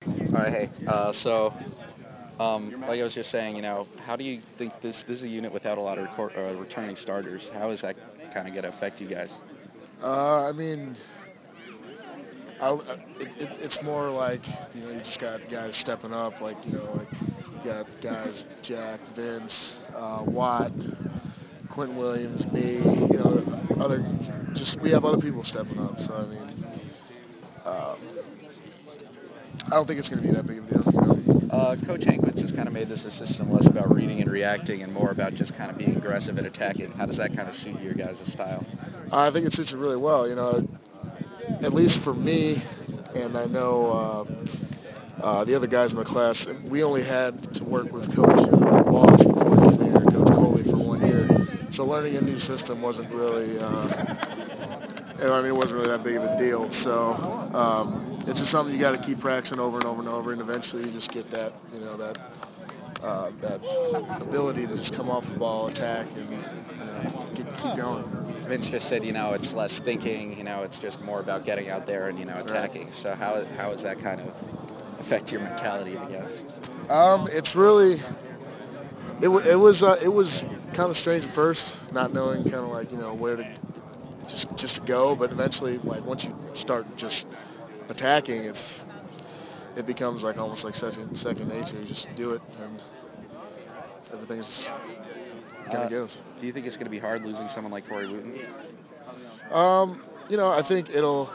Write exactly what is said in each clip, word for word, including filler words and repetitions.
All right, hey. Uh, so, um, like I was just saying, you know, how do you think this this is a unit without a lot of record, uh, returning starters? How is that kind of going to affect you guys? Uh, I mean, I, it, it, it's more like you know you just got guys stepping up, like you know like you got guys Jack, Vince, uh, Watt, Quentin Williams, me, you know other just we have other people stepping up. So I mean, um, I don't think it's going to be that big of a deal. You know, Uh, Coach Hankwitz has kind of made this a system less about reading and reacting and more about just kind of being aggressive and attacking. How does that kind of suit your guys' style? I think it suits it really well. You know, at least for me, and I know uh, uh, the other guys in my class, we only had to work with Coach uh, Walsh before he came here, Coach Coley for one year. So learning a new system wasn't really, uh, I mean, it wasn't really that big of a deal. So um, it's just something you got to keep practicing over and over and over, and eventually you just get that, you know, that uh, that ability to just come off the ball, attack, and you know, keep, keep going. Vince just said, you know, it's less thinking, you know, it's just more about getting out there and, you know, Right. attacking. So how, how does that kind of affect your mentality, I guess? Um, it's really it, wa- it was uh, it was kind of strange at first, not knowing kind of like you know where to just just to go, but eventually like once you start just attacking, it's it becomes like almost like second second nature. You just do it, and everything's gonna Uh, give. do you think it's going to be hard losing someone like Corey Wooten? Um, you know, I think it'll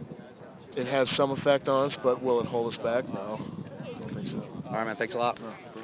it has some effect on us, but will it hold us back? No, I don't think so. All right, man. Thanks a lot. No.